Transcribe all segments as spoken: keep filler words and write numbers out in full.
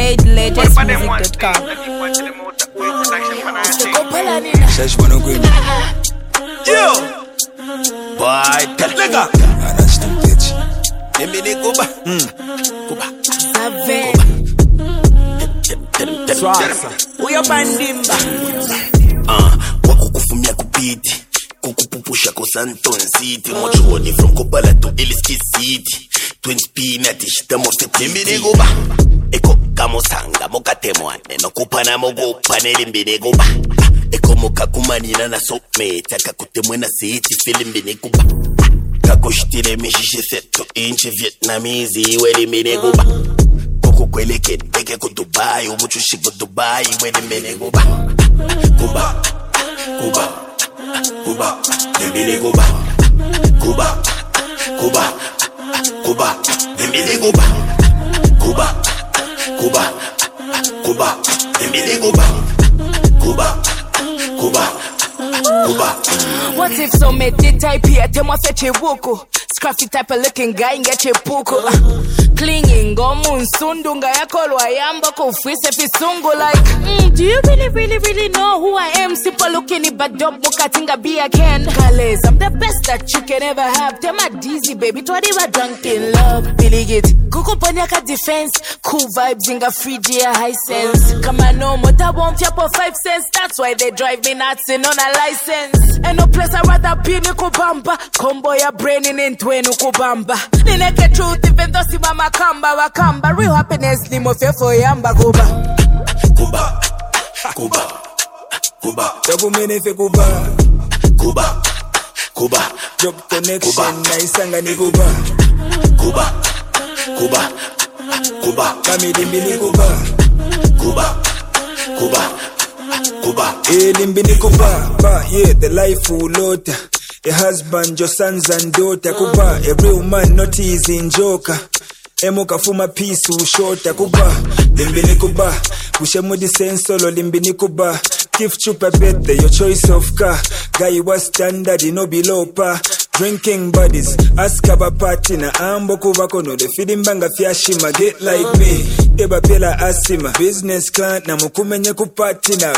Zaid latest music dot com. Yo, boy, tell me go. Let me go back. Go back. We are bandimba. Ah, wakukufumia kupiti, kukupupusha ko Santon City, mochoni from Kopala to Eliski City. Twin spinach, the most timid go back. Eko kamosanga mokatemwane no kupana mogo panelimbine go back. Eko mokakumanina na sokmate akakutemwe na city film bine go back. Kakoshitile mishishe seto inchi Vietnamese iwe mine go back. Kweleke deke ko Dubai umuchu shigo Dubai wele mene go ba go ba go ba go ba le mene go ba go ba go ba go ba le mene go ba go ba go ba go ba le mene go ba go ba go ba go ba. What if so me did type here tell my fetch buku scruffy type of looking guy and get your puku clinging gomu nsundunga yakolwa yamba kufise fisungu like mm, do you really really really know who I am? Simple looking but dope bukatinga be again Kales, I'm the best that you can ever have. Tell my dizzy baby twadi wa drunk in love Billy it kuko ponyaka defense cool vibes inga free gear high sense kama no mota won't yap for five cents. That's why they drive me nuts and on a license and no place I rather be ni kubamba combo ya brain in into enu kubamba nineke truth even though si mama kamba wakamba real happiness limo fefo yamba kuba kuba kuba kuba Tabu mene fe kuba kuba kuba job connection na isanga ni kuba kuba kuba kuba kami limbini kuba kuba kuba kuba eh limbini kuba ba yeah the life ulota a husband your sons and daughter kuba a real man not easy in joker emo kafuma peace ushota kuba limbini kuba kushemudi sensolo limbini kuba gift chupa birthday your choice of car guy was standard no below par drinking buddies ask about party na ambo kuba kono the feeding banga fiashima get like me eba pela asima business client na mukumenye kupati na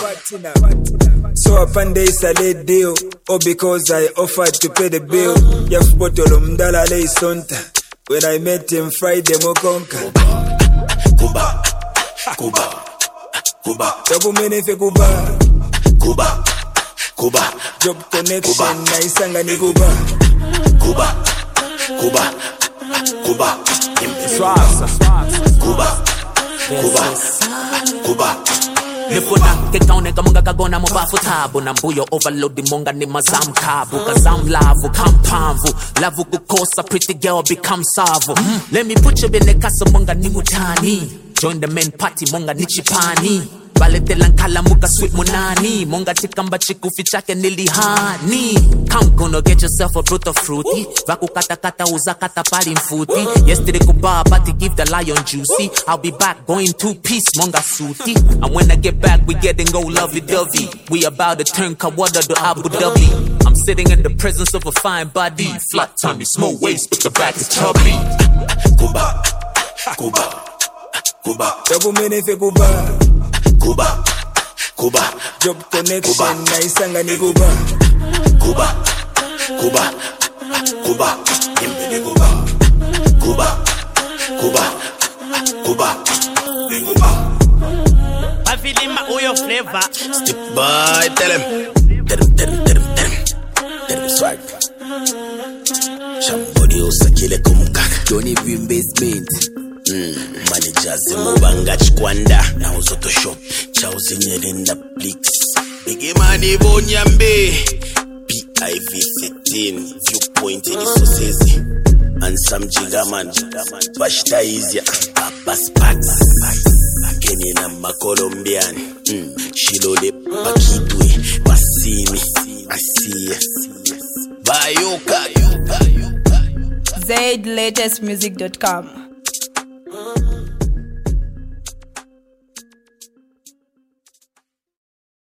so apande isa late deal or because I offered to pay the bill ya fbotolo mdala lay sonta. When I met him Friday mokonka kuba kuba kuba tabu mene fe kuba kuba kuba job connection na isanga ni kuba kuba kuba kuba swasa kuba kuba kuba Nifuna kekaone kamunga kagona mubafu tabu na mbuyo overload monga ni mazam kabu kazam lavu kampamvu lavu kukosa pretty girl become savu mm. Let me put you in the casa monga ni mutani join the main party monga ni chipani balete lankala muka sweet munani monga tikamba chikufi chake nilihani come gonna get yourself a brut of fruity vaku kata kata uza kata pali mfuti yesterday kuba party give the lion juicy I'll be back going two piece monga suti and when I get back we getting go lovey dovey we about to turn Kawada to Abu Dhabi I'm sitting in the presence of a fine body flat tummy small waist but the back is chubby kuba kuba kuba tabu mene fe kuba kuba kuba job connection na isanga ni kuba kuba kuba kuba imbele kuba kuba kuba kuba kuba Avilima uyo flavor step by tell him tell him tell him tell him tell him tell him swag somebody usakile kumkaka Johnny Vim basement Mm, managers mubanga chikwanda na uzoto shop chauzi nyelinda blix big money bonyambe P I V sixteen viewpoint in sosezi and some jigaman bashta izya papas packs Kenyan and Colombian mm, shilole pakitwe basimi asiye bayoka Zaid latest music dot com.